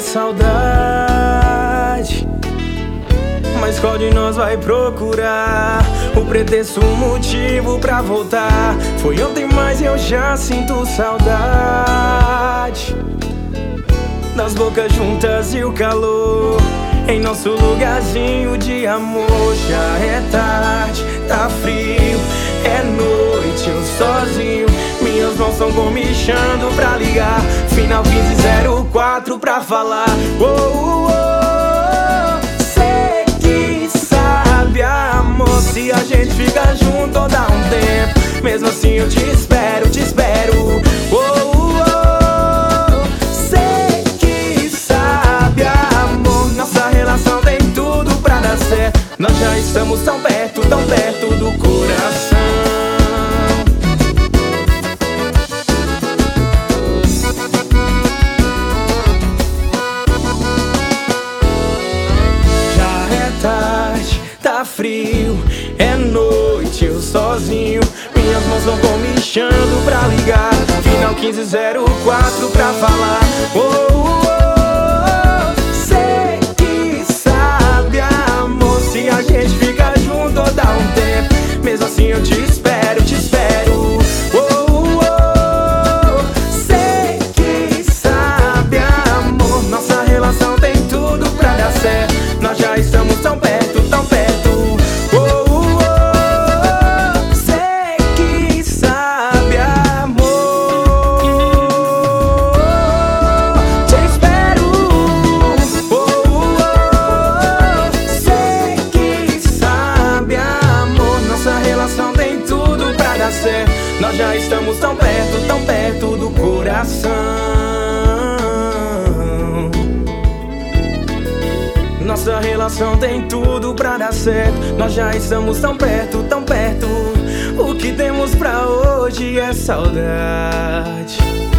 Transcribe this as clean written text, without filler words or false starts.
saudade. Mas qual de nós vai procurar o pretexto, um motivo pra voltar? Foi ontem, mas eu já sinto saudade das bocas juntas e o calor em nosso lugarzinho de amor. Já é tarde, tá frio, é noite, eu sozinho. Minhas mãos tão comichando pra ligar. Final 1504 pra falar. Cê que sabe, amor, se a gente fica junto ou dá um tempo. Mesmo assim eu te espero, te espero. Cê que sabe, amor, nossa relação tem tudo pra dar certo. Nós já estamos tão perto do coração. Tá frio, é noite, eu sozinho. Minhas mãos vão comichando pra ligar. Final 1504 pra falar. Cê que sabe, amor, se a gente fica junto ou dá um tempo. Mesmo assim eu te espero, te espero. Cê que sabe, amor, nossa relação tem tudo pra dar certo. Nós já estamos tão perto, tão perto. Cê que sabe, amor, te espero. Cê que sabe, amor, nossa relação tem tudo pra dar certo. Nós já estamos tão perto do coração. Nossa relação tem tudo pra dar certo. Nós já estamos tão perto, tão perto. O que temos pra hoje é saudade.